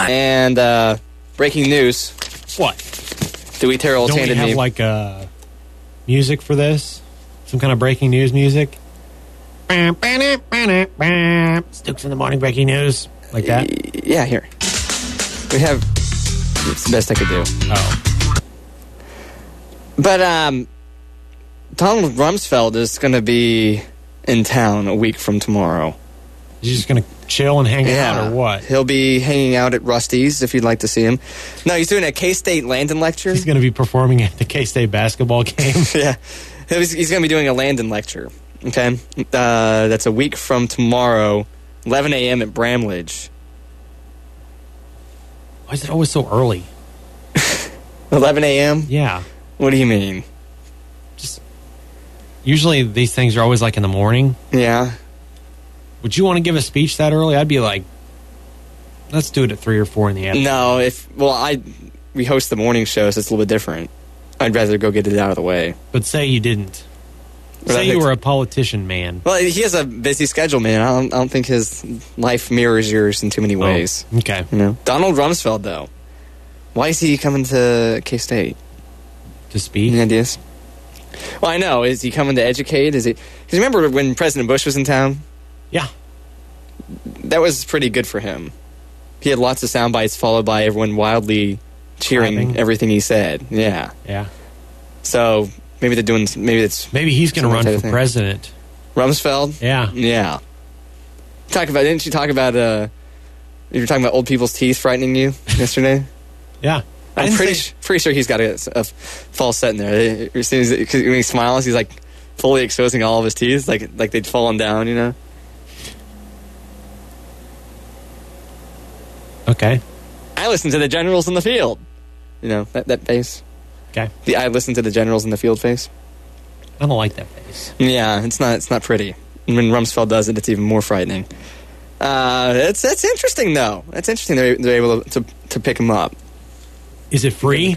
And breaking news. What? Dewey Terrell's Don't we handed have me... like music for this? Some kind of breaking news music? Stooks in the morning breaking news. Like that? Yeah, here. We have... It's the best I could do. Oh. But, Donald Rumsfeld is going to be in town a week from tomorrow. He's just going to chill and hang out, or what? He'll be hanging out at Rusty's if you'd like to see him. No, he's doing a K-State Landon lecture. He's going to be performing at the K-State basketball game. Yeah. He's going to be doing a Landon lecture. Okay? That's a week from tomorrow, 11 a.m. at Bramlage. Why is it always so early? 11 a.m.? Yeah. What do you mean? Just usually these things are always like in the morning. Yeah. Would you want to give a speech that early? I'd be like, let's do it at 3 or 4 in the afternoon. No, we host the morning show, so it's a little bit different. I'd rather go get it out of the way. But say you didn't. Say you were a politician, man. Well, he has a busy schedule, man. I don't think his life mirrors yours in too many ways. Oh, okay. You know, Donald Rumsfeld, though. Why is he coming to K-State? To speak? Any ideas? Well, I know. Is he coming to educate? Is he? Because remember when President Bush was in town? Yeah. That was pretty good for him. He had lots of sound bites followed by everyone wildly cheering Clapping. Everything he said. Yeah. Yeah. So maybe they're doing. Maybe he's going to run for president. Rumsfeld. Yeah. Yeah. Didn't you talk about? You were talking about old people's teeth frightening you yesterday. Yeah. I'm pretty sure he's got a false set in there. As soon as when he smiles, he's like fully exposing all of his teeth, like they'd fallen down. You know. Okay. I listen to the generals in the field. You know, that face. Okay. The I listen to the generals in the field face. I don't like that face. Yeah, it's not pretty. And when Rumsfeld does it, it's even more frightening. That's interesting though. That's interesting they're able to pick him up. Is it free?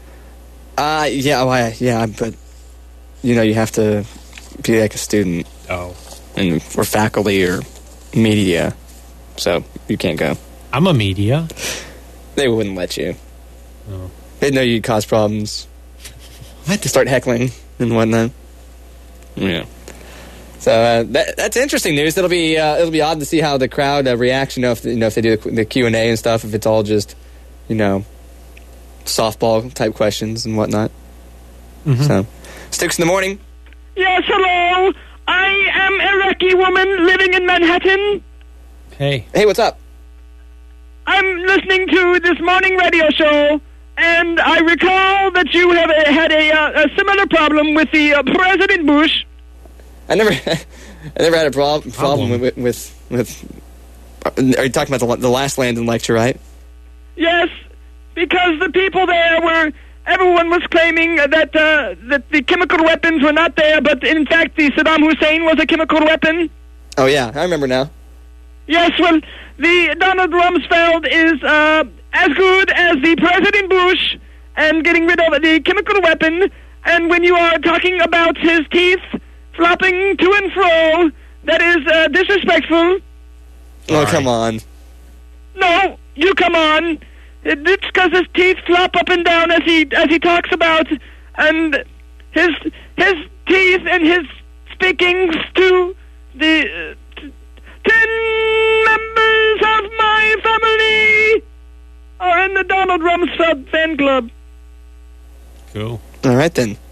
Yeah, but you know, you have to be like a student. Oh. Or faculty or media. So you can't go. I'm a media. They wouldn't let you. Oh. They'd know you'd cause problems. What? To start heckling and whatnot. Yeah. So that's interesting news. It'll be odd to see how the crowd reacts. You know, if they do the Q&A and stuff. If it's all just, you know, softball type questions and whatnot. Mm-hmm. So, Stooks in the morning. Yes, hello. I am a Iraqi woman living in Manhattan. Hey, what's up? I'm listening to this morning radio show, and I recall that you have had a similar problem with the President Bush. I never had a problem with. Are you talking about the last Landon lecture, right? Yes, because the people there everyone was claiming that the chemical weapons were not there, but in fact the Saddam Hussein was a chemical weapon. Oh yeah, I remember now. Yes, well, the Donald Rumsfeld is as good as the President Bush and getting rid of the chemical weapon. And when you are talking about his teeth flopping to and fro, that is disrespectful. Oh, come on. No, you come on. It's because his teeth flop up and down as he talks about, and his teeth and his speakings to the 10 members of my family are in the Donald Rumsfeld fan club. Cool. All right then.